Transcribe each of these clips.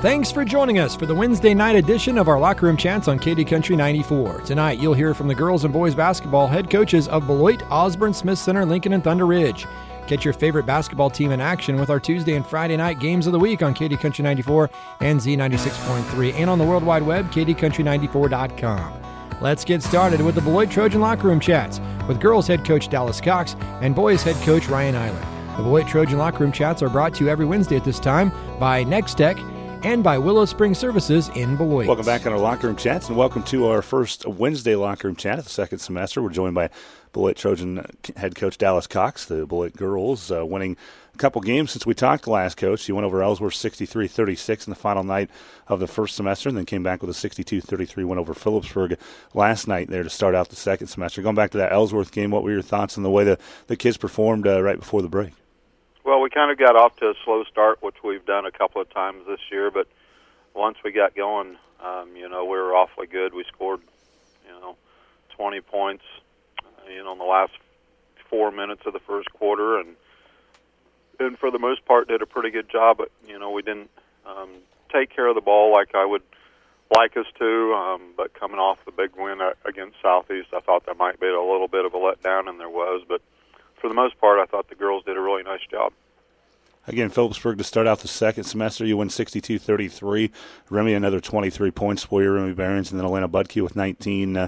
Thanks for joining us for the Wednesday night edition of our Locker Room Chats on KD Country 94. Tonight, you'll hear from the girls and boys basketball head coaches of Beloit, Osborne, Smith Center, Lincoln, and Thunder Ridge. Get your favorite basketball team in action with our Tuesday and Friday night games of the week on KD Country 94 and Z96.3 and on the World Wide Web, kdcountry94.com. Let's get started with the Beloit Trojan Locker Room Chats with girls head coach Dallas Cox and boys head coach Ryan Eiler. The Beloit Trojan Locker Room Chats are brought to you every Wednesday at this time by Next Tech and by Willow Spring Services in Beloit. Welcome back on our Locker Room Chats, and welcome to our first Wednesday Locker Room Chat of the second semester. We're joined by Beloit Trojan head coach Dallas Cox. The Beloit girls winning a couple games since we talked last, Coach. You went over Ellsworth 63-36 in the final night of the first semester, and then came back with a 62-33 win over Phillipsburg last night there to start out the second semester. Going back to that Ellsworth game, what were your thoughts on the way the kids performed right before the break? Well, we kind of got off to a slow start, which we've done a couple of times this year, but once we got going, we were awfully good. We scored, 20 points, in the last 4 minutes of the first quarter, and for the most part did a pretty good job. But, we didn't take care of the ball like I would like us to, but coming off the big win against Southeast, I thought there might be a little bit of a letdown, and there was, but for the most part, I thought the girls did a really nice job. Again, Phillipsburg to start out the second semester, you win 62-33. Remy, another 23 points for you, Remy Barons, and then Elena Budke with 19.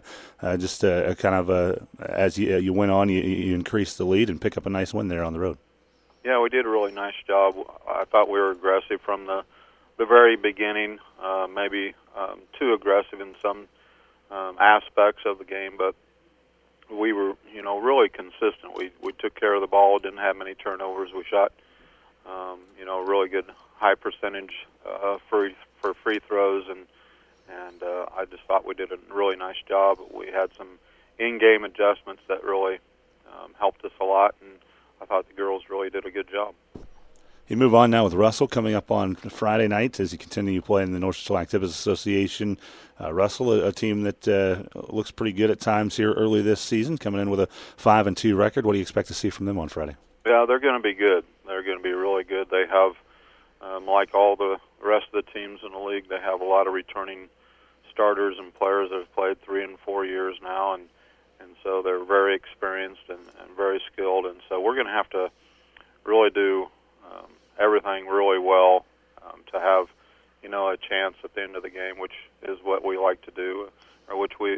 As you went on, you increased the lead and pick up a nice win there on the road. Yeah, we did a really nice job. I thought we were aggressive from the very beginning, maybe too aggressive in some aspects of the game, but we were, really consistent. We took care of the ball, didn't have many turnovers. We shot, really good high percentage for free throws, and I just thought we did a really nice job. We had some in-game adjustments that really helped us a lot, and I thought the girls really did a good job. You move on now with Russell coming up on Friday night as you continue playing in the North Central Activists Association. Russell, a team that looks pretty good at times here early this season, coming in with a 5-2 record. What do you expect to see from them on Friday? Yeah, they're going to be good. They're going to be really good. They have, like all the rest of the teams in the league, they have a lot of returning starters and players that have played 3 and 4 years now, and so they're very experienced and very skilled. And so we're going to have to really do everything really well to have, a chance at the end of the game, which is what we like to do, or which we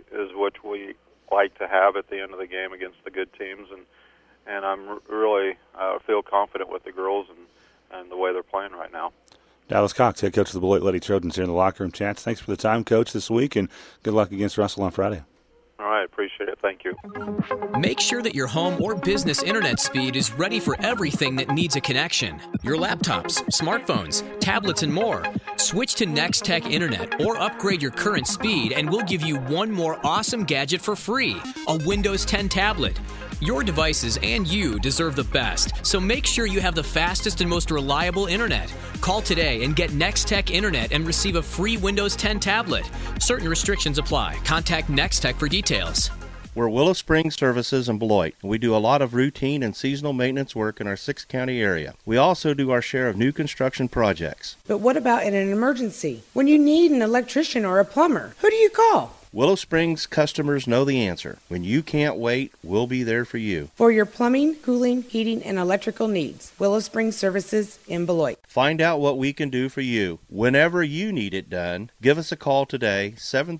like to have at the end of the game against the good teams. And I'm really feel confident with the girls and the way they're playing right now. Dallas Cox, head coach of the Beloit Lady Trojans here in the Locker Room Chats. Thanks for the time, Coach, this week, and good luck against Russell on Friday. All right, appreciate it. Thank you. Make sure that your home or business internet speed is ready for everything that needs a connection. Your laptops, smartphones, tablets, and more. Switch to Next Tech Internet or upgrade your current speed, and we'll give you one more awesome gadget for free, a Windows 10 tablet. Your devices and you deserve the best, so make sure you have the fastest and most reliable internet. Call today and get Next Tech Internet and receive a free Windows 10 tablet. Certain restrictions apply. Contact Next Tech for details. We're Willow Spring Services in Beloit. We do a lot of routine and seasonal maintenance work in our 6-county area. We also do our share of new construction projects. But what about in an emergency? When you need an electrician or a plumber, who do you call? Willow Springs customers know the answer. When you can't wait, we'll be there for you. For your plumbing, cooling, heating, and electrical needs, Willow Springs Services in Beloit. Find out what we can do for you. Whenever you need it done, give us a call today,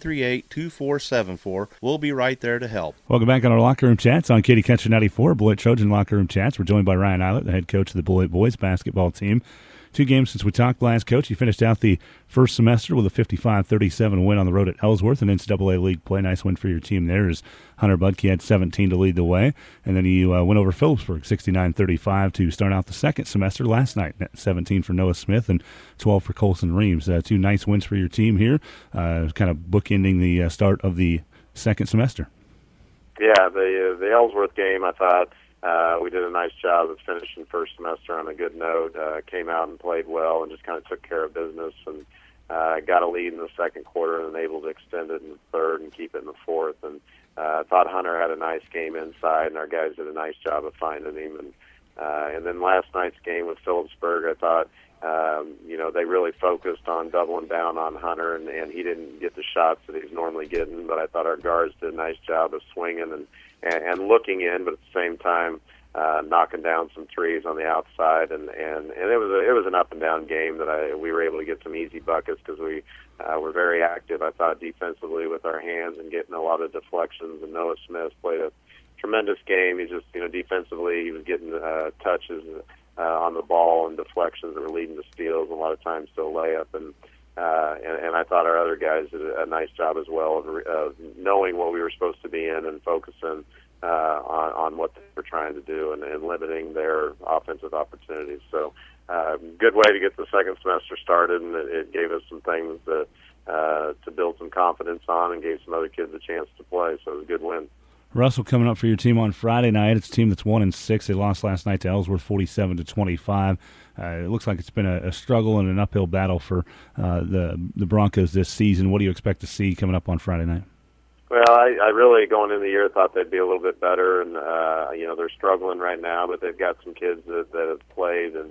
738-2474. We'll be right there to help. Welcome back on our Locker Room Chats on KD Country 94, Beloit Trojan Locker Room Chats. We're joined by Ryan Eilert, the head coach of the Beloit boys basketball team. 2 games since we talked last, Coach. You finished out the first semester with a 55-37 win on the road at Ellsworth in NCAA League play. Nice win for your team there as Hunter Budke had 17 to lead the way. And then you went over Phillipsburg 69-35 to start out the second semester last night. 17 for Noah Smith and 12 for Colson Reeves. 2 nice wins for your team here, kind of bookending the start of the second semester. Yeah, the Ellsworth game, I thought, we did a nice job of finishing first semester on a good note. Came out and played well and just kind of took care of business and got a lead in the second quarter and then able to extend it in the third and keep it in the fourth. And I thought Hunter had a nice game inside, and our guys did a nice job of finding him. And then last night's game with Phillipsburg, I thought, They really focused on doubling down on Hunter, and he didn't get the shots that he's normally getting. But I thought our guards did a nice job of swinging and looking in, but at the same time knocking down some threes on the outside. And it was an up and down game that we were able to get some easy buckets because we were very active. I thought defensively with our hands and getting a lot of deflections. And Noah Smith played a tremendous game. He just defensively he was getting touches on the ball and deflections that were leading to steals, a lot of times to a layup. And I thought our other guys did a nice job as well of knowing what we were supposed to be in and focusing on what they were trying to do and limiting their offensive opportunities. So good way to get the second semester started, and it gave us some things to build some confidence on and gave some other kids a chance to play. So it was a good win. Russell, coming up for your team on Friday night. It's a team that's 1-6. They lost last night to Ellsworth 47-25. It looks like it's been a struggle and an uphill battle for the Broncos this season. What do you expect to see coming up on Friday night? Well, I really, going into the year, thought they'd be a little bit better, and they're struggling right now, but they've got some kids that have played, and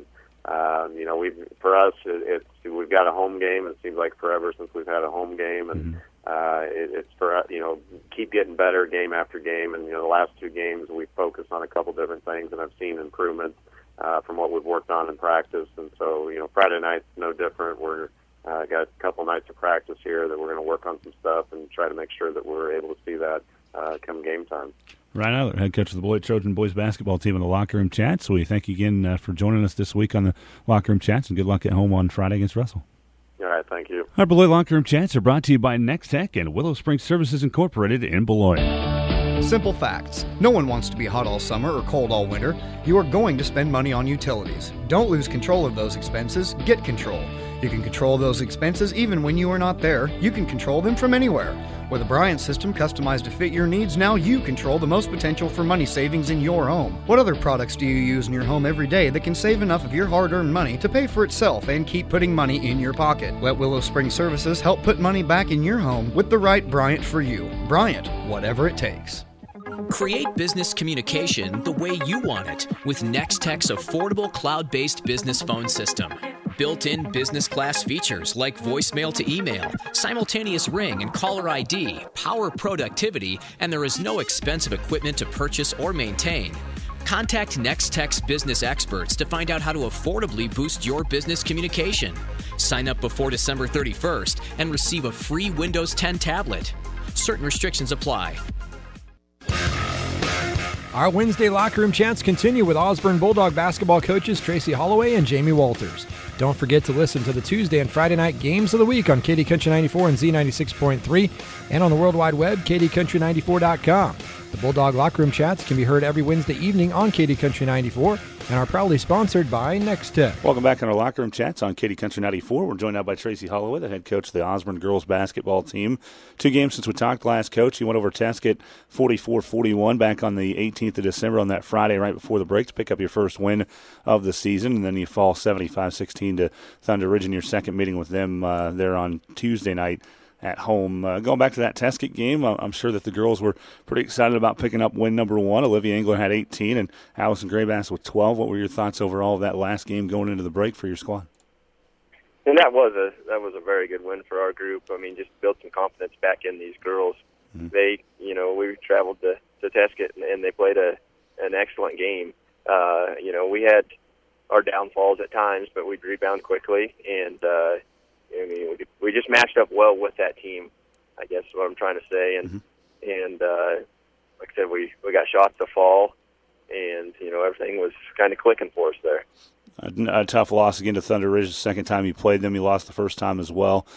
for us, we've got a home game. It seems like forever since we've had a home game, and it's for keep getting better game after game. And the last two games we focused on a couple different things, and I've seen improvements from what we've worked on in practice. And so Friday night's no different. We're got a couple nights of practice here that we're going to work on some stuff and try to make sure that we're able to see that come game time. Ryan Eiler, head coach of the Beloit Trojan boys basketball team in the Locker Room Chats. So we thank you again for joining us this week on the Locker Room Chats, and good luck at home on Friday against Russell. All right, thank you. Our Beloit Locker Room Chats are brought to you by Next Tech and Willow Springs Services Incorporated in Beloit. Simple facts. No one wants to be hot all summer or cold all winter. You are going to spend money on utilities. Don't lose control of those expenses. Get control. You can control those expenses even when you are not there. You can control them from anywhere. With a Bryant system customized to fit your needs, now you control the most potential for money savings in your home. What other products do you use in your home every day that can save enough of your hard-earned money to pay for itself and keep putting money in your pocket? Let Willow Spring Services help put money back in your home with the right Bryant for you. Bryant, whatever it takes. Create business communication the way you want it with Nextech's affordable cloud-based business phone system. Built-in business class features like voicemail to email, simultaneous ring and caller ID, power productivity, and there is no expensive equipment to purchase or maintain. Contact Nextech's business experts to find out how to affordably boost your business communication. Sign up before December 31st and receive a free Windows 10 tablet. Certain restrictions apply. Our Wednesday Locker Room Chats continue with Osborne Bulldog basketball coaches Tracy Holloway and Jamie Walters. Don't forget to listen to the Tuesday and Friday night games of the week on KD Country 94 and Z96.3 and on the World Wide Web, KDCountry94.com. The Bulldog Locker Room Chats can be heard every Wednesday evening on KD Country 94 and are proudly sponsored by Next Tech. Welcome back on our Locker Room Chats on KD Country 94. We're joined now by Tracy Holloway, the head coach of the Osborne girls basketball team. 2 games since we talked last, Coach. You went over Tesket 44-41 back on the 18th of December on that Friday right before the break to pick up your first win of the season, and then you fall 75-16 to Thunder Ridge in your second meeting with them there on Tuesday night at home. Going back to that Tesket game, I'm sure that the girls were pretty excited about picking up win number 1. Olivia Engler had 18 and Allison Graybass with 12. What were your thoughts overall of that last game going into the break for your squad? And that was a very good win for our group. I mean, just build some confidence back in these girls. Mm-hmm. They, we traveled to Tesket and they played an excellent game. We had our downfalls at times, but we'd rebound quickly, and we just matched up well with that team, I guess is what I'm trying to say. And like I said, we got shots to fall, and everything was kind of clicking for us there. A tough loss again to Thunder Ridge. The second time you played them, you lost the first time as well.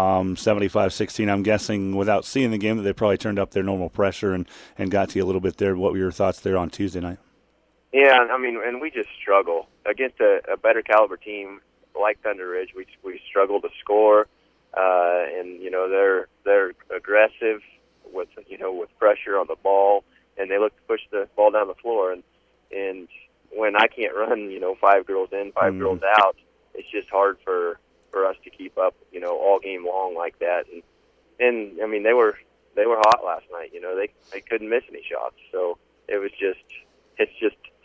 75-16. I'm guessing without seeing the game that they probably turned up their normal pressure and got to you a little bit there. What were your thoughts there on Tuesday night? Yeah, I mean, and we just struggle against a better caliber team like Thunder Ridge. We struggle to score, and they're aggressive with pressure on the ball, and they look to push the ball down the floor. And when I can't run 5 girls in, 5 girls out, it's just hard for us to keep up all game long like that. And I mean they were hot last night. They couldn't miss any shots, so it's just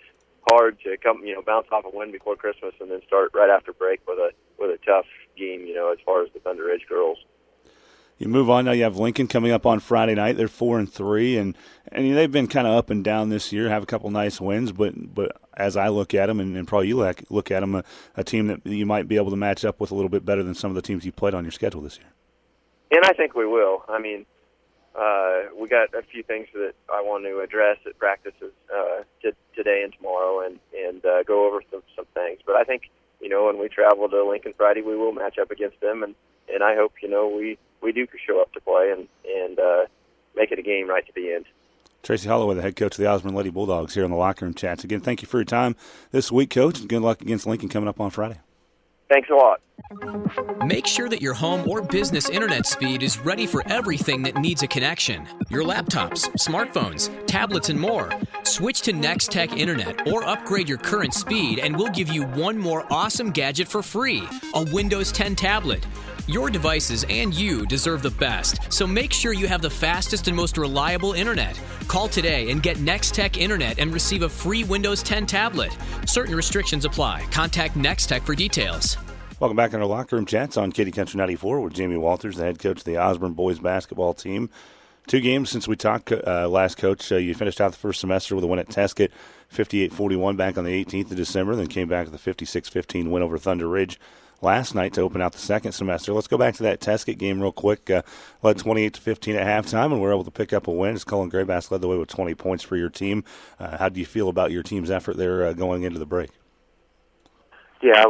hard to come, bounce off a win before Christmas and then start right after break with a tough game, as far as the Thunder Ridge girls. You move on now. You have Lincoln coming up on Friday night. They're 4-3, and they've been kind of up and down this year. Have a couple nice wins, but as I look at them, and probably you look at them, a team that you might be able to match up with a little bit better than some of the teams you played on your schedule this year. And I think we will. I mean, we got a few things that I want to address at practices today and tomorrow, and go over some things. But I think when we travel to Lincoln Friday, we will match up against them, and I hope we do show up to play and make it a game right to the end. Tracy Holloway, the head coach of the Osborne Lady Bulldogs, here on the Locker Room Chats. Again, thank you for your time this week, Coach, and good luck against Lincoln coming up on Friday. Thanks a lot. Make sure that your home or business internet speed is ready for everything that needs a connection. Your laptops, smartphones, tablets, and more. Switch to NextTech Internet or upgrade your current speed, and we'll give you one more awesome gadget for free, a Windows 10 tablet. Your devices and you deserve the best, so make sure you have the fastest and most reliable internet. Call today and get NextTech Internet and receive a free Windows 10 tablet. Certain restrictions apply. Contact NextTech for details. Welcome back on our Locker Room Chats on Katy Country 94 with Jamie Walters, the head coach of the Osborne boys basketball team. 2 games since we talked last, Coach. You finished out the first semester with a win at Tesket, 58-41 back on the 18th of December, then came back with a 56-15 win over Thunder Ridge last night to open out the second semester. Let's go back to that Tesket game real quick. Led 28-15 at halftime, and were able to pick up a win. As Cullen Graybass led the way with 20 points for your team. How do you feel about your team's effort there going into the break? Yeah,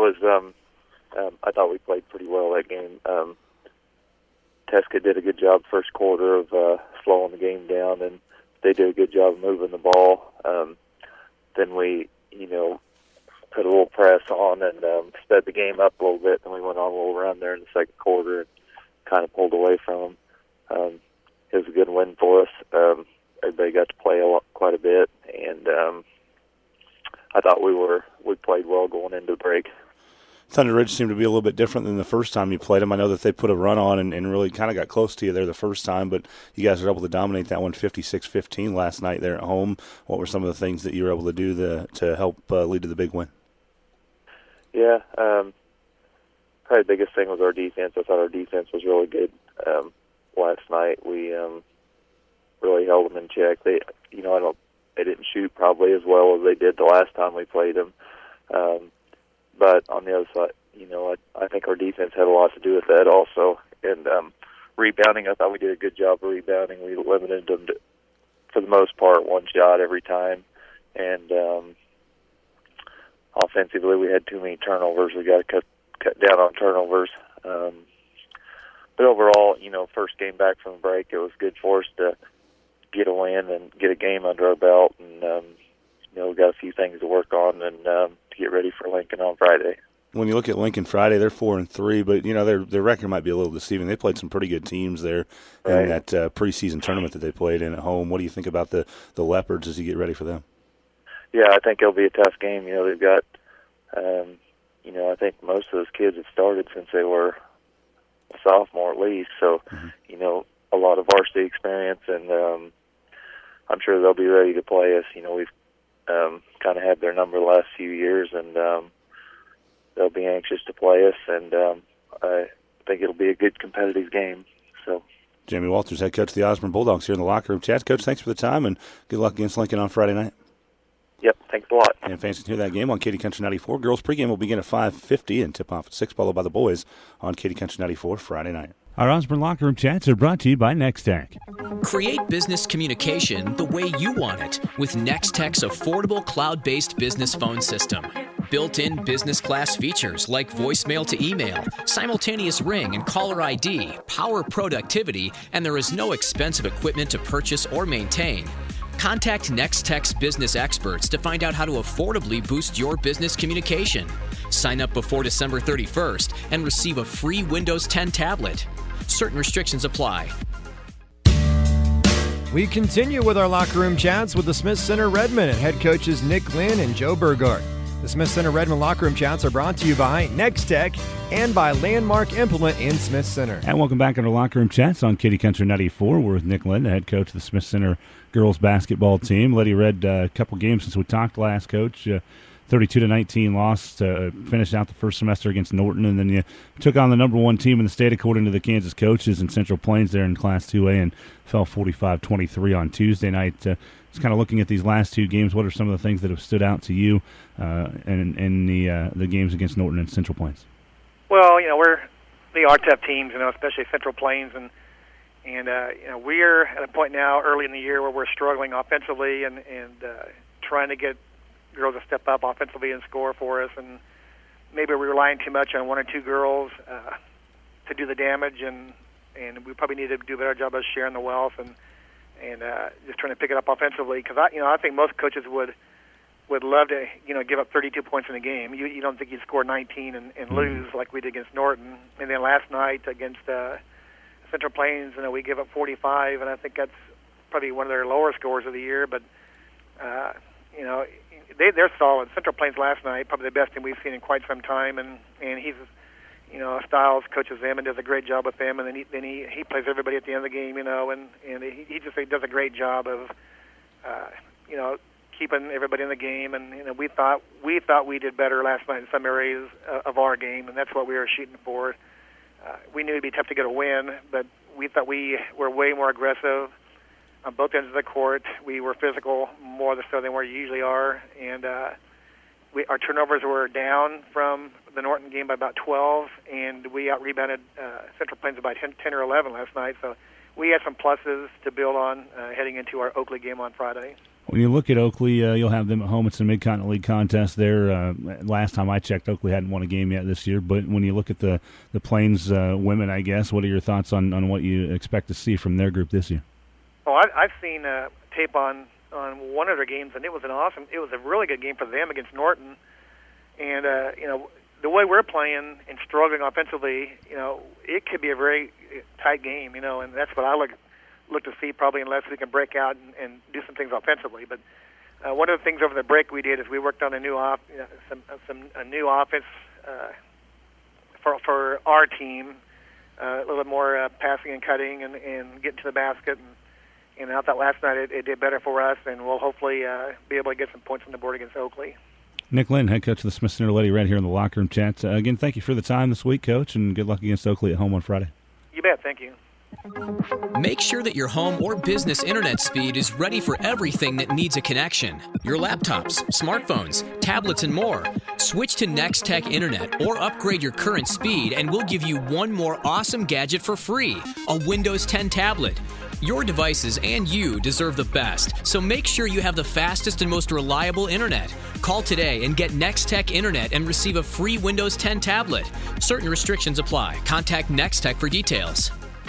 I thought we played pretty well that game. Tesket did a good job first quarter of slowing the game down, and they did a good job of moving the ball. Then we, put a little press on and sped the game up a little bit. Then we went on a little run there in the second quarter and kind of pulled away from them. It was a good win for us. Everybody got to play quite a bit, and I thought we played well going into the break. Thunder Ridge seemed to be a little bit different than the first time you played them. I know that they put a run on and really kind of got close to you there the first time, but you guys were able to dominate that one 56-15 last night there at home. What were some of the things that you were able to do to help lead to the big win? Yeah, probably the biggest thing was our defense. I thought our defense was really good last night. We really held them in check. They didn't shoot probably as well as they did the last time we played them. But on the other side, I think our defense had a lot to do with that also. And rebounding, I thought we did a good job of rebounding. We limited them to, for the most part, one shot every time. And offensively, we had too many turnovers. We got to cut down on turnovers. But overall, first game back from the break, it was good for us to get a win and get a game under our belt. And, we got a few things to work on and to get ready for Lincoln on Friday. When you look at Lincoln Friday, they're 4-3, but their record might be a little deceiving. They played some pretty good teams there in that preseason tournament that they played in at home. What do you think about the Leopards as you get ready for them? Yeah, I think it'll be a tough game. They've got, I think most of those kids have started since they were a sophomore at least. So, a lot of varsity experience, and I'm sure they'll be ready to play us. We've kind of had their number the last few years, and they'll be anxious to play us, and I think it'll be a good competitive game. So, Jamie Walters, head coach of the Osborne Bulldogs, here in the Locker Room Chats. Coach, thanks for the time, and good luck against Lincoln on Friday night. Yep, thanks a lot. And fans can hear that game on Katy Country 94. Girls pregame will begin at 5:50 and tip off at 6, followed by the boys on Katy Country 94 Friday night. Our Osborne Locker Room Chats are brought to you by NextTech. Create business communication the way you want it with NextTech's affordable cloud-based business phone system. Built-in business class features like voicemail to email, simultaneous ring and caller ID, power productivity, and there is no expensive equipment to purchase or maintain. Contact NextTech's business experts to find out how to affordably boost your business communication. Sign up before December 31st and receive a free Windows 10 tablet. Certain restrictions apply. We continue with our Locker Room Chats with the Smith Center Redmen and head coaches Nick Lynn and Joe Burgard. The Smith Center Redmond Locker Room Chats are brought to you by Next Tech and by Landmark Implement in Smith Center. And welcome back into Locker Room Chats on Kitty Country 94. We're with Nick Lynn, the head coach of the Smith Center girls basketball team. Lady Red, a couple games since we talked last, Coach. 32-19 loss to finish out the first semester against Norton, and then you took on the number one team in the state according to the Kansas coaches in Central Plains there in Class 2A and fell 45-23 on Tuesday night. Just kind of looking at these last two games, what are some of the things that have stood out to you in the games against Norton and Central Plains? Well, they are tough teams, especially Central Plains, and we're at a point now early in the year where we're struggling offensively and trying to get girls to step up offensively and score for us, and maybe we're relying too much on one or two girls to do the damage, and we probably need to do a better job of sharing the wealth and just trying to pick it up offensively, because I think most coaches would love to give up 32 points in a game. You don't think you'd score 19 and lose like we did against Norton, and then last night against Central Plains, we give up 45, and I think that's probably one of their lower scores of the year, but they're solid. Central Plains last night, probably the best team we've seen in quite some time, and he's, Styles coaches them and does a great job with them, and then he plays everybody at the end of the game, and he just does a great job of, keeping everybody in the game, and we thought we did better last night in some areas of our game, and that's what we were shooting for. We knew it'd be tough to get a win, but we thought we were way more aggressive on both ends of the court. We were physical more so than we usually are, and our turnovers were down from the Norton game by about 12, and we out-rebounded Central Plains by 10 or 11 last night. So we had some pluses to build on heading into our Oakley game on Friday. When you look at Oakley, you'll have them at home. It's a Mid-Continent League contest there. Last time I checked, Oakley hadn't won a game yet this year. But when you look at the Plains women, I guess, what are your thoughts on what you expect to see from their group this year? Oh, I've seen tape on one of their games, and it was a really good game for them against Norton. And the way we're playing and struggling offensively, it could be a very tight game, and that's what I look to see probably, unless we can break out and do some things offensively. But one of the things over the break we did is we worked on a new new offense for our team, a little bit more passing and cutting and getting to the basket. And I thought last night it did better for us, and we'll hopefully be able to get some points on the board against Oakley. Nick Lynn, head coach of the Smith Center Lady Red here in the Locker Room Chat. Again, thank you for the time this week, Coach, and good luck against Oakley at home on Friday. You bet. Thank you. Make sure that your home or business internet speed is ready for everything that needs a connection. Your laptops, smartphones, tablets, and more. Switch to Next Tech Internet or upgrade your current speed, and we'll give you one more awesome gadget for free, a Windows 10 tablet. Your devices and you deserve the best, so make sure you have the fastest and most reliable internet. Call today and get Next Tech Internet and receive a free Windows 10 tablet. Certain restrictions apply. Contact Next Tech for details.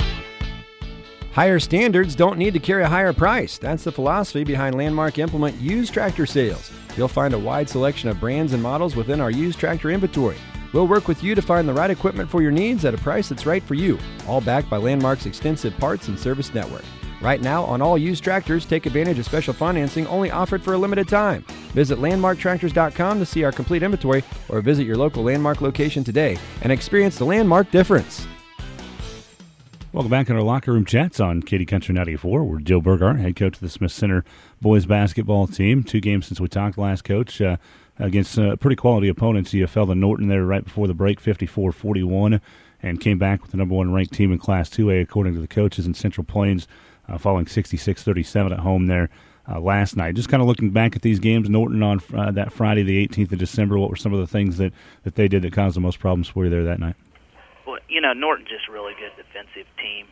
Higher standards don't need to carry a higher price. That's the philosophy behind Landmark Implement used tractor sales. You'll find a wide selection of brands and models within our used tractor inventory. We'll work with you to find the right equipment for your needs at a price that's right for you, all backed by Landmark's extensive parts and service network. Right now, on all used tractors, take advantage of special financing only offered for a limited time. Visit landmarktractors.com to see our complete inventory, or visit your local Landmark location today and experience the Landmark difference. Welcome back in our Locker Room Chats on Kitty Country 94. We're Joe Burgart, head coach of the Smith Center boys basketball team. 2 games since we talked last, Coach. Against pretty quality opponents. You fell to Norton there right before the break, 54-41, and came back with the number 1 ranked team in Class 2A, according to the coaches in Central Plains, falling 66-37 at home there last night. Just kind of looking back at these games, Norton on that Friday, the 18th of December, what were some of the things that they did that caused the most problems for you there that night? Well, Norton's just a really good defensive team.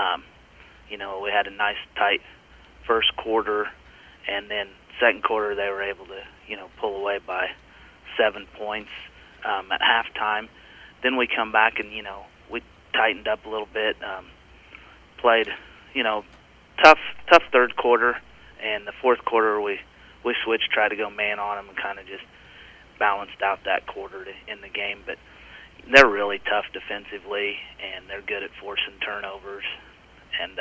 We had a nice, tight first quarter, and then second quarter they were able to, pull away by 7 points at halftime. Then we come back and, we tightened up a little bit, played, tough third quarter, and the fourth quarter we switched, tried to go man on them, and kind of just balanced out that quarter to end the game. But they're really tough defensively, and they're good at forcing turnovers. And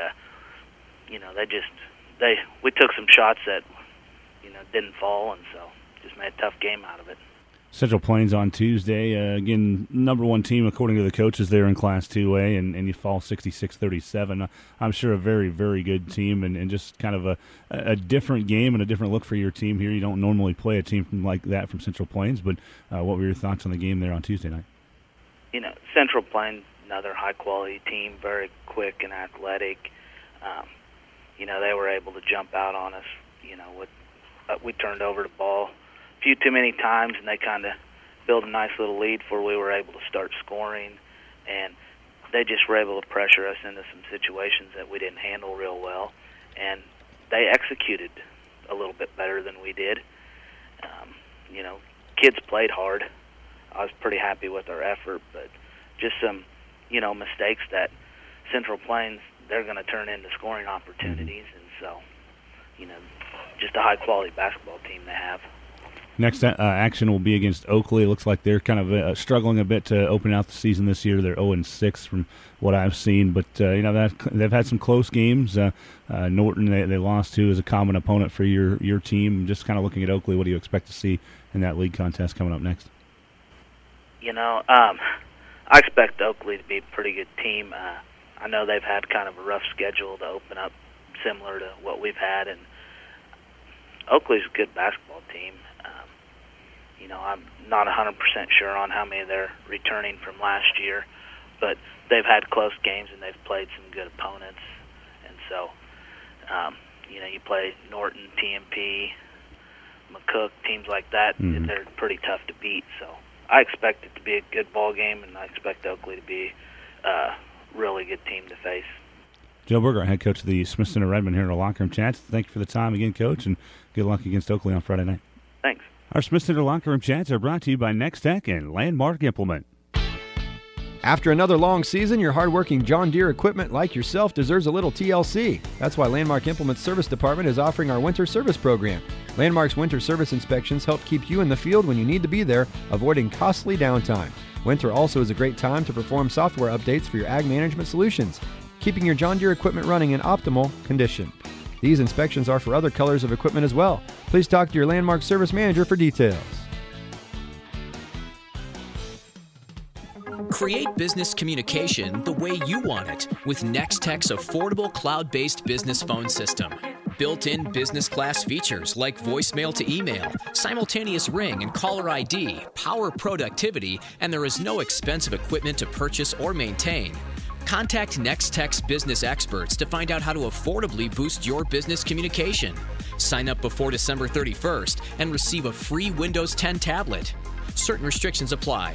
we took some shots that didn't fall, and so just made a tough game out of it. Central Plains on Tuesday. Again, number one team according to the coaches there in Class 2A, and you fall 66-37. I'm sure a very, very good team, and just kind of a different game and a different look for your team here. You don't normally play a team like that from Central Plains, but what were your thoughts on the game there on Tuesday night? Central Plains, another high-quality team, very quick and athletic. They were able to jump out on us. We turned over the ball a few too many times, and they kind of built a nice little lead before we were able to start scoring. And they just were able to pressure us into some situations that we didn't handle real well. And they executed a little bit better than we did. Kids played hard. I was pretty happy with our effort, but just some, mistakes that Central Plains, they're going to turn into scoring opportunities. And so, just a high-quality basketball team they have. Next action will be against Oakley. It looks like they're kind of struggling a bit to open out the season this year. They're 0-6 from what I've seen, but they've had some close games. Norton they lost to as a common opponent for your team. Just kind of looking at Oakley, what do you expect to see in that league contest coming up next? I expect Oakley to be a pretty good team. I know they've had kind of a rough schedule to open up, similar to what we've had, and Oakley's a good basketball team. I'm not 100% sure on how many they're returning from last year, but they've had close games and they've played some good opponents. And so, you play Norton, TMP, McCook, teams like that, and they're pretty tough to beat. So I expect it to be a good ball game, and I expect Oakley to be a really good team to face. Joe Berger, head coach of the Smith Center Redmond here in our locker room chats. Thank you for the time again, Coach, and good luck against Oakley on Friday night. Thanks. Our Smith Center locker room chats are brought to you by Next Tech and Landmark Implement. After another long season, your hardworking John Deere equipment like yourself deserves a little TLC. That's why Landmark Implement Service Department is offering our winter service program. Landmark's winter service inspections help keep you in the field when you need to be there, avoiding costly downtime. Winter also is a great time to perform software updates for your ag management solutions, keeping your John Deere equipment running in optimal condition. These inspections are for other colors of equipment as well. Please talk to your Landmark service manager for details. Create business communication the way you want it with Nextech's affordable cloud-based business phone system. Built-in business class features like voicemail to email, simultaneous ring and caller ID, power productivity, and there is no expensive equipment to purchase or maintain. Contact Nextech's business experts to find out how to affordably boost your business communication. Sign up before December 31st and receive a free Windows 10 tablet. Certain restrictions apply.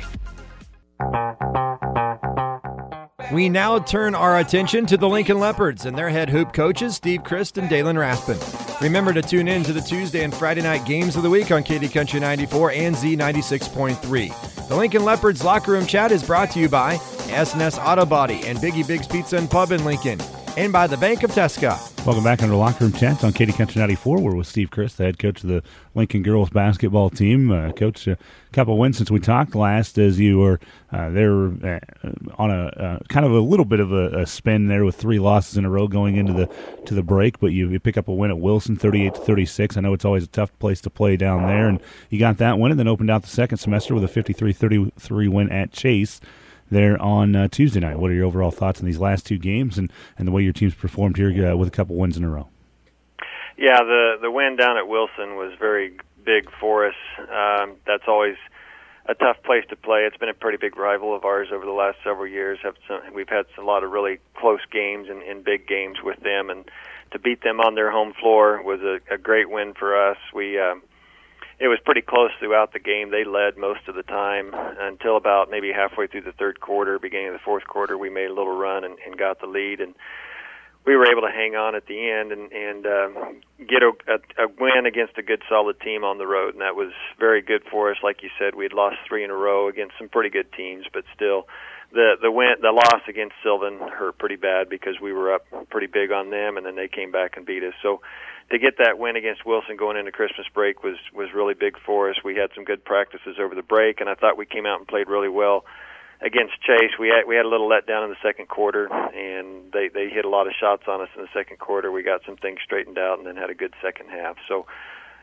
We now turn our attention to the Lincoln Leopards and their head hoop coaches, Steve Christ and Dalen Raspin. Remember to tune in to the Tuesday and Friday night games of the week on Katy Country 94 and Z96.3. The Lincoln Leopards Locker Room Chat is brought to you by S&S Auto Body and Biggie Biggs Pizza and Pub in Lincoln, and by the Bank of Tesca. Welcome back into the Locker Room Chats on Katy Country 94. We're with Steve Christ, the head coach of the Lincoln girls basketball team. Coach, a couple wins since we talked last, as you were there on a kind of a little bit of a spin there with 3 losses in a row going into the break, but you pick up a win at Wilson, 38-36. I know it's always a tough place to play down there, and you got that win, and then opened out the second semester with a 53-33 win at Chase there on Tuesday night. What are your overall thoughts on these last 2 games and the way your team's performed here with a couple wins in a row? Yeah, the win down at Wilson was very big for us. That's always a tough place to play. It's been a pretty big rival of ours over the last several years. We've had a lot of really close games and big games with them, and to beat them on their home floor was a great win for us. It was pretty close throughout the game. They led most of the time until about maybe halfway through the third quarter, beginning of the fourth quarter. We made a little run and got the lead, and we were able to hang on at the end and get a win against a good, solid team on the road, and that was very good for us. Like you said, we had lost 3 in a row against some pretty good teams, but still, the loss against Sylvan hurt pretty bad because we were up pretty big on them, and then they came back and beat us. So to get that win against Wilson going into Christmas break was really big for us. We had some good practices over the break, and I thought we came out and played really well against Chase. We had a little letdown in the second quarter, and they hit a lot of shots on us in the second quarter. We got some things straightened out and then had a good second half. So,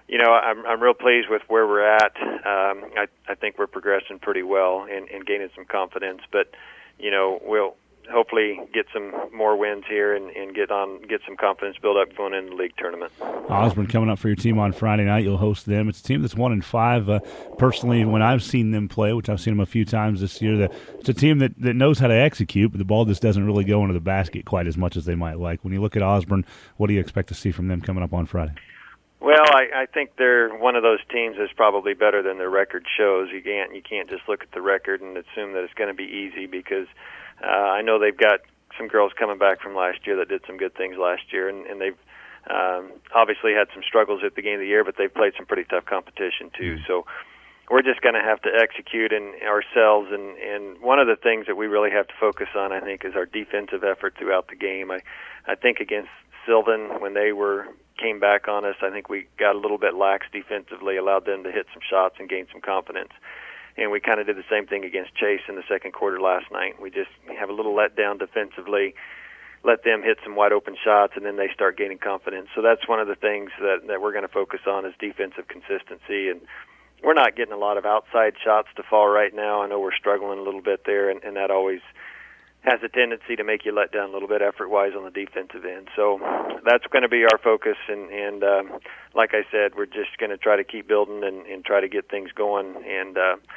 I'm real pleased with where we're at. I think we're progressing pretty well and gaining some confidence. But we'll hopefully get some more wins here and get some confidence built up going into the league tournament. Osborne coming up for your team on Friday night. You'll host them. It's a team that's 1-5. Personally, when I've seen them play, which I've seen them a few times this year, it's a team that knows how to execute, but the ball just doesn't really go into the basket quite as much as they might like. When you look at Osborne, what do you expect to see from them coming up on Friday? Well, I think they're one of those teams that's probably better than their record shows. You can't just look at the record and assume that it's going to be easy, because I know they've got some girls coming back from last year that did some good things last year, and they've obviously had some struggles at the beginning of the year, but they've played some pretty tough competition too. So we're just going to have to execute in ourselves, and one of the things that we really have to focus on, I think, is our defensive effort throughout the game. I think against Sylvan, when they came back on us, I think we got a little bit lax defensively, allowed them to hit some shots and gain some confidence. And we kind of did the same thing against Chase in the second quarter last night. We just have a little letdown defensively, let them hit some wide open shots, and then they start gaining confidence. So that's one of the things that we're going to focus on, is defensive consistency. And we're not getting a lot of outside shots to fall right now. I know we're struggling a little bit there, and that always has a tendency to make you let down a little bit effort-wise on the defensive end. So that's going to be our focus, and like I said, we're just going to try to keep building and try to get things going and,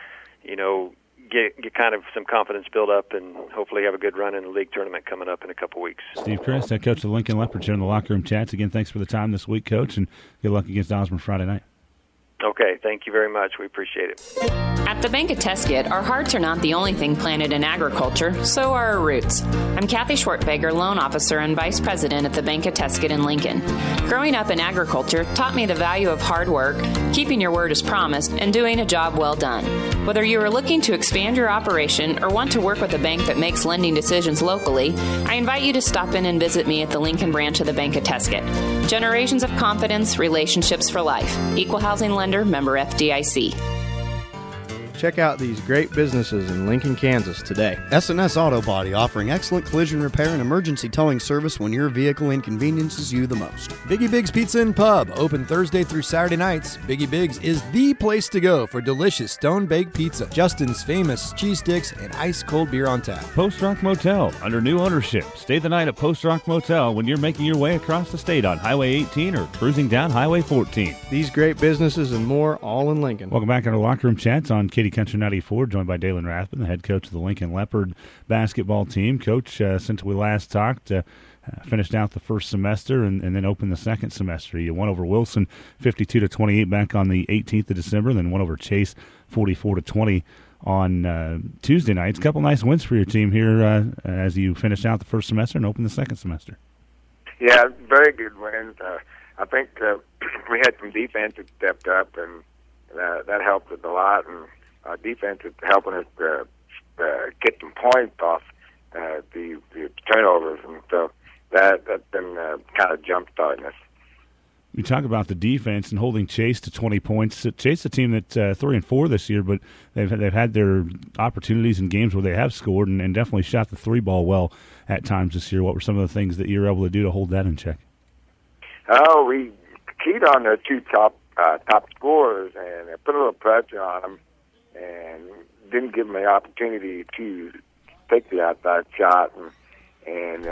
get kind of some confidence built up and hopefully have a good run in the league tournament coming up in a couple weeks. Steve Chris, head coach of the Lincoln Leopards, here in the Locker Room Chats. Again, thanks for the time this week, Coach, and good luck against Osborne Friday night. Okay, thank you very much. We appreciate it. At the Bank of Teskett, our hearts are not the only thing planted in agriculture, so are our roots. I'm Kathy Schwartbeger, loan officer and vice president at the Bank of Teskett in Lincoln. Growing up in agriculture taught me the value of hard work, keeping your word as promised, and doing a job well done. Whether you are looking to expand your operation or want to work with a bank that makes lending decisions locally, I invite you to stop in and visit me at the Lincoln branch of the Bank of Teskett. Generations of confidence, relationships for life. Equal housing lender, member FDIC. Check out these great businesses in Lincoln, Kansas today. S&S Auto Body, offering excellent collision repair and emergency towing service when your vehicle inconveniences you the most. Biggie Biggs Pizza and Pub, open Thursday through Saturday nights. Biggie Biggs is the place to go for delicious stone-baked pizza, Justin's famous cheese sticks, and ice-cold beer on tap. Post Rock Motel, under new ownership. Stay the night at Post Rock Motel when you're making your way across the state on Highway 18 or cruising down Highway 14. These great businesses and more, all in Lincoln. Welcome back to our Locker Room Chats on Katy Country 94, joined by Dalen Rathbun, the head coach of the Lincoln Leopard basketball team. Coach, since we last talked, finished out the first semester and then opened the second semester. You won over Wilson 52-28 back on the 18th of December, then won over Chase 44-20 on Tuesday nights. A couple nice wins for your team here as you finished out the first semester and opened the second semester. Yeah, very good wins. I think we had some defense that stepped up, and that helped us a lot. And defense is helping us get some points off the turnovers, and so that's been kind of jump-starting us. You talk about the defense and holding Chase to 20 points. Chase, a team that's 3-4 this year, but they've had their opportunities in games where they have scored and definitely shot the three ball well at times this year. What were some of the things that you were able to do to hold that in check? Oh, we keyed on their two top scorers and put a little pressure on them, and didn't give them the opportunity to take the outside shot, and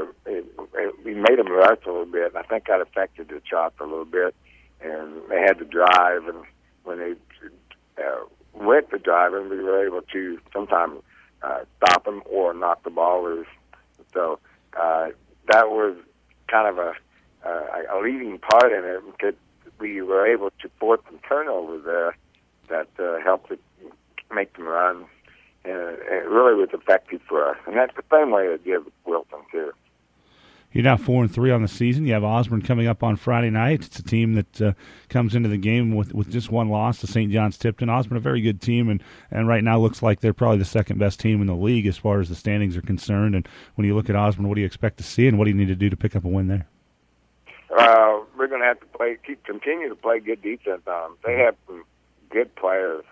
we made them rush a little bit. And I think that affected the shot a little bit, and they had to drive, and when they went to driving, we were able to sometimes stop them or knock the ball loose. So that was kind of a leading part in it, because we were able to force some turnovers there that helped it make them run, and it really was effective for us. And that's the same way it did with Wilson, too. You're now 4-3 on the season. You have Osborne coming up on Friday night. It's a team that comes into the game with just one loss to St. John's Tipton. Osborne, a very good team, and right now looks like they're probably the second best team in the league as far as the standings are concerned. And when you look at Osborne, what do you expect to see, and what do you need to do to pick up a win there? We're going to have to continue to play good defense on them. They have some good players.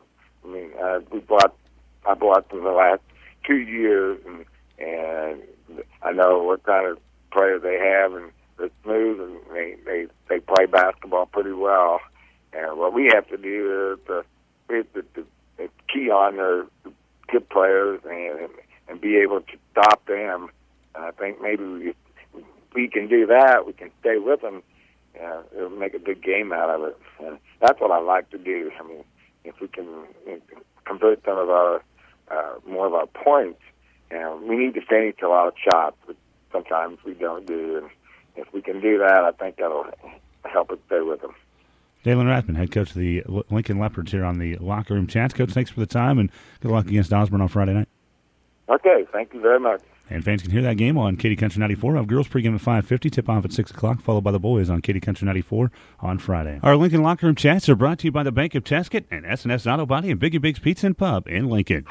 I bought them the last 2 years, and I know what kind of players they have, and they're smooth and they play basketball pretty well. And what we have to do is to key on their good players and be able to stop them. And I think maybe we can do that. We can stay with them. It'll make a big game out of it. And that's what I like to do. I mean, if we can convert some of our more of our points, we need to finish a lot of shots, but sometimes we don't do. And if we can do that, I think that'll help us stay with them. Dalen Rathman, head coach of the Lincoln Leopards, here on the Locker Room Chats. Coach, thanks for the time, and good luck against Osborne on Friday night. Okay, thank you very much. And fans can hear that game on Katy Country 94. We'll have girls pregame at 5:50, tip-off at 6 o'clock, followed by the boys on Katy Country 94 on Friday. Our Lincoln Locker Room Chats are brought to you by the Bank of Tesket and S&S Auto Body and Biggie Big's Pizza and Pub in Lincoln.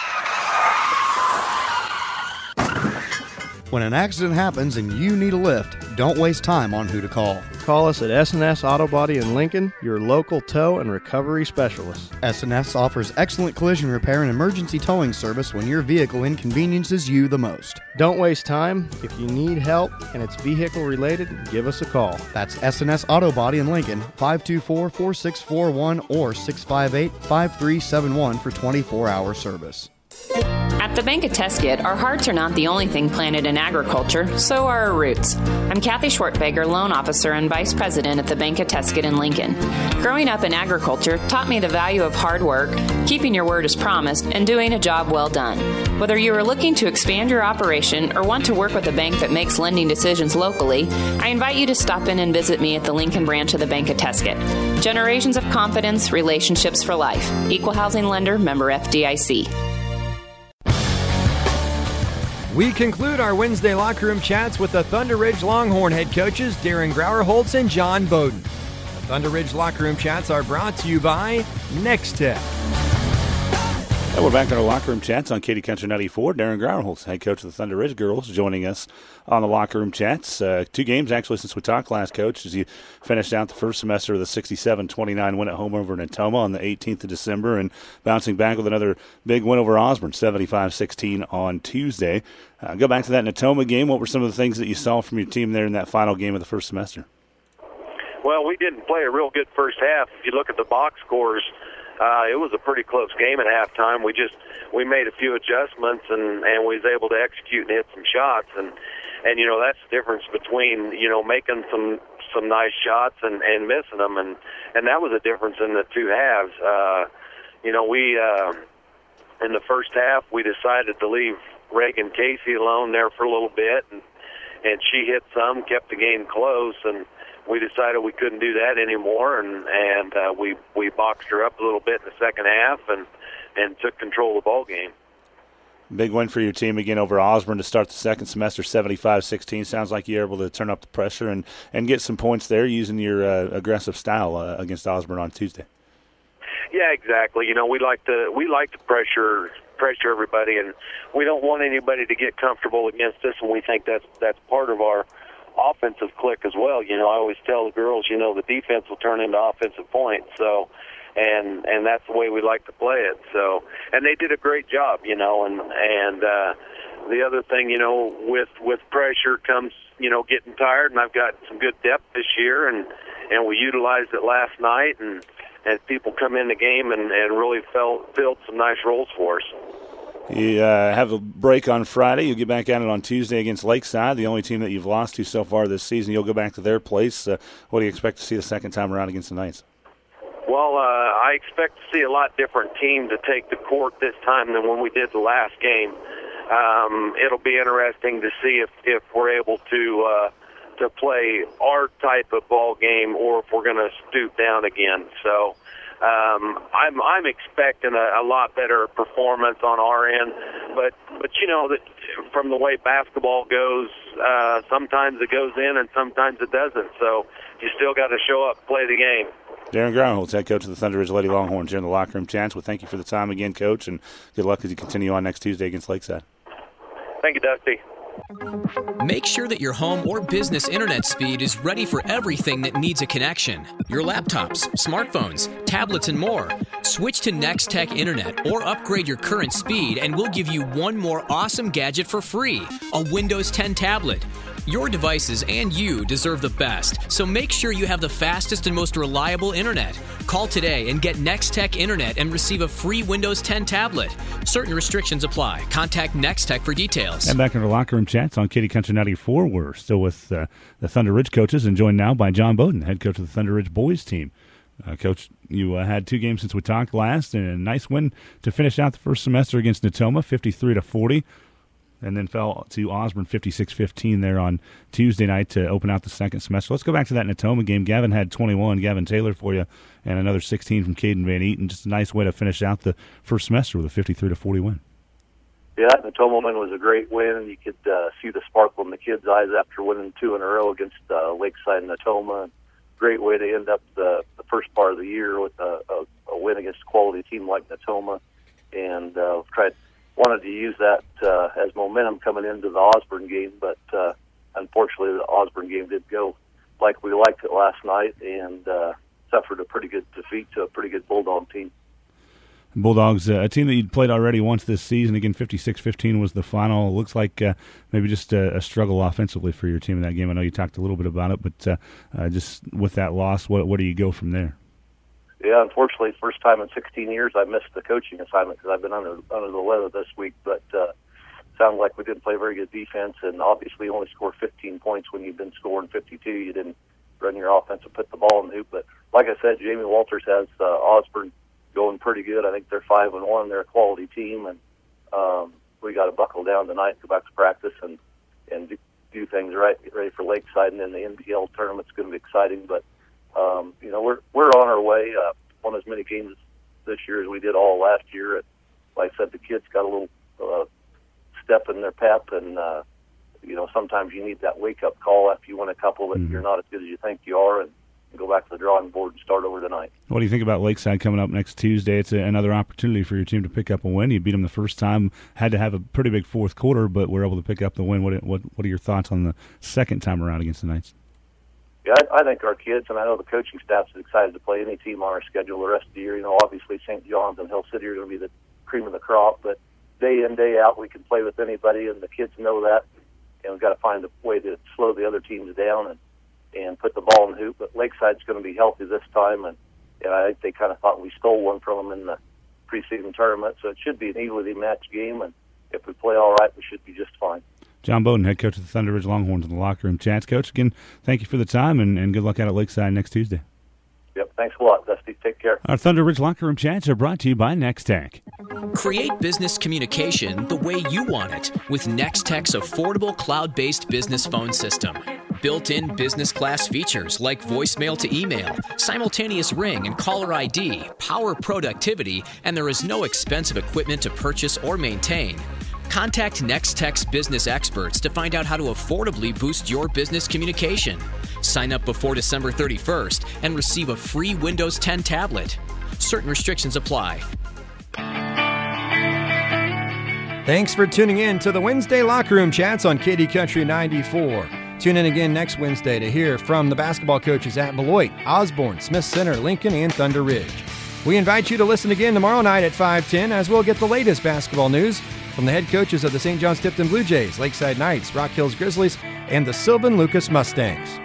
When an accident happens and you need a lift, don't waste time on who to call. Call us at S&S Auto Body in Lincoln, your local tow and recovery specialist. S&S offers excellent collision repair and emergency towing service when your vehicle inconveniences you the most. Don't waste time. If you need help and it's vehicle related, give us a call. That's S&S Auto Body in Lincoln, 524-4641 or 658-5371 for 24-hour service. At the Bank of Tesket, our hearts are not the only thing planted in agriculture, so are our roots. I'm Kathy Schwartbeger, loan officer and vice president at the Bank of Tesket in Lincoln. Growing up in agriculture taught me the value of hard work, keeping your word as promised, and doing a job well done. Whether you are looking to expand your operation or want to work with a bank that makes lending decisions locally, I invite you to stop in and visit me at the Lincoln branch of the Bank of Tesket. Generations of confidence, relationships for life. Equal housing lender, member FDIC. We conclude our Wednesday Locker Room Chats with the Thunder Ridge Longhorn head coaches Darren Grauer-Holtz and John Bowden. The Thunder Ridge Locker Room Chats are brought to you by Next Tech. And we're back in our Locker Room Chats on Katy Country 94. Darren Grauer-Holtz, head coach of the Thunder Ridge girls, joining us on the Locker Room Chats. 2 games, actually, since we talked last, Coach, as you finished out the first semester with a 67-29 win at home over Natoma on the 18th of December and bouncing back with another big win over Osborne, 75-16 on Tuesday. Go back to that Natoma game. What were some of the things that you saw from your team there in that final game of the first semester? Well, we didn't play a real good first half. If you look at the box scores, it was a pretty close game at halftime. We made a few adjustments and we was able to execute and hit some shots and that's the difference between making some nice shots and missing them and that was a difference in the 2 halves. We in the first half we decided to leave Reagan Casey alone there for a little bit and she hit some, kept the game close, and we decided we couldn't do that anymore, and we boxed her up a little bit in the second half and took control of the ball game. Big win for your team again over Osborne to start the second semester, 75-16. Sounds like you're able to turn up the pressure and get some points there using your aggressive style against Osborne on Tuesday. Yeah, exactly. We like to pressure everybody, and we don't want anybody to get comfortable against us, and we think that's part of our offensive click as well. I always tell the girls, the defense will turn into offensive points. So, and that's the way we like to play it. So, and they did a great job, and the other thing, with pressure comes, getting tired, and I've got some good depth this year, and we utilized it last night, and people come in the game and really filled some nice roles for us. You have a break on Friday. You'll get back at it on Tuesday against Lakeside, the only team that you've lost to so far this season. You'll go back to their place. What do you expect to see the second time around against the Knights? Well, I expect to see a lot different team to take the court this time than when we did the last game. It'll be interesting to see if we're able to play our type of ball game or if we're going to stoop down again. So I'm expecting a lot better performance on our end, but that from the way basketball goes, sometimes it goes in and sometimes it doesn't. So you still got to show up, play the game. Darren Grauer-Holtz, head coach of the Thunder Ridge Lady Longhorns, here in the Locker Room Chats. Well, thank you for the time again, Coach, and good luck as you continue on next Tuesday against Lakeside. Thank you, Dusty. Make sure that your home or business internet speed is ready for everything that needs a connection. Your laptops, smartphones, tablets, and more. Switch to Next Tech Internet or upgrade your current speed and we'll give you one more awesome gadget for free, a Windows 10 tablet. Your devices and you deserve the best, so make sure you have the fastest and most reliable internet. Call today and get Nextech Internet and receive a free Windows 10 tablet. Certain restrictions apply. Contact Nextech for details. And back in our locker room chats on Katy Country 94, we're still with the Thunder Ridge coaches and joined now by John Bowden, head coach of the Thunder Ridge boys team. Coach, you had 2 games since we talked last, and a nice win to finish out the first semester against Natoma, 53-40. And then fell to Osborne 56-15 there on Tuesday night to open out the second semester. Let's go back to that Natoma game. Gavin had 21, Gavin Taylor for you, and another 16 from Caden Van Eaton. Just a nice way to finish out the first semester with a 53-40 win. Yeah, that Natoma win was a great win, and you could see the sparkle in the kids' eyes after winning 2 in a row against Lakeside and Natoma. Great way to end up the first part of the year with a win against a quality team like Natoma, and wanted to use that as momentum coming into the Osborne game, but unfortunately the Osborne game did go like we liked it last night and suffered a pretty good defeat to a pretty good Bulldog team. Bulldogs, a team that you'd played already once this season. Again, 56-15 was the final. It looks like maybe just a struggle offensively for your team in that game. I know you talked a little bit about it, but just with that loss, where do you go from there? Yeah, unfortunately, first time in 16 years I missed the coaching assignment because I've been under the weather this week. But sounded like we didn't play very good defense, and obviously only scored 15 points when you've been scoring 52. You didn't run your offense and put the ball in the hoop. But like I said, Jamie Walters has Osborne going pretty good. I think they're 5-1. They're a quality team, and we got to buckle down tonight, go back to practice, and do things right, get ready for Lakeside, and then the NBL tournament's going to be exciting. But we're on our way. Won as many games this year as we did all last year. And like I said, the kids got a little step in their pep, and sometimes you need that wake-up call after you win a couple that you're not as good as you think you are, and go back to the drawing board and start over tonight. What do you think about Lakeside coming up next Tuesday? It's another opportunity for your team to pick up a win. You beat them the first time, had to have a pretty big fourth quarter, but were able to pick up the win. What are your thoughts on the second time around against the Knights? Yeah, I think our kids, and I know the coaching staff is excited to play any team on our schedule the rest of the year. Obviously St. John's and Hill City are going to be the cream of the crop, but day in, day out, we can play with anybody, and the kids know that. And we've got to find a way to slow the other teams down and put the ball in the hoop. But Lakeside's going to be healthy this time, and I think they kind of thought we stole one from them in the preseason tournament. So it should be an evenly matched game, and if we play all right, we should be just fine. John Bowden, head coach of the Thunder Ridge Longhorns in the locker room chats. Coach, again, thank you for the time, and good luck out at Lakeside next Tuesday. Yep, thanks a lot, Dusty. Take care. Our Thunder Ridge locker room chats are brought to you by Nextech. Create business communication the way you want it with Nextech's affordable cloud-based business phone system. Built-in business class features like voicemail to email, simultaneous ring and caller ID, power productivity, and there is no expensive equipment to purchase or maintain. Contact Nextech's business experts to find out how to affordably boost your business communication. Sign up before December 31st and receive a free Windows 10 tablet. Certain restrictions apply. Thanks for tuning in to the Wednesday Locker Room Chats on Katy Country 94. Tune in again next Wednesday to hear from the basketball coaches at Beloit, Osborne, Smith Center, Lincoln, and Thunder Ridge. We invite you to listen again tomorrow night at 5:10 as we'll get the latest basketball news from the head coaches of the St. John's Tipton Blue Jays, Lakeside Knights, Rock Hills Grizzlies, and the Sylvan Lucas Mustangs.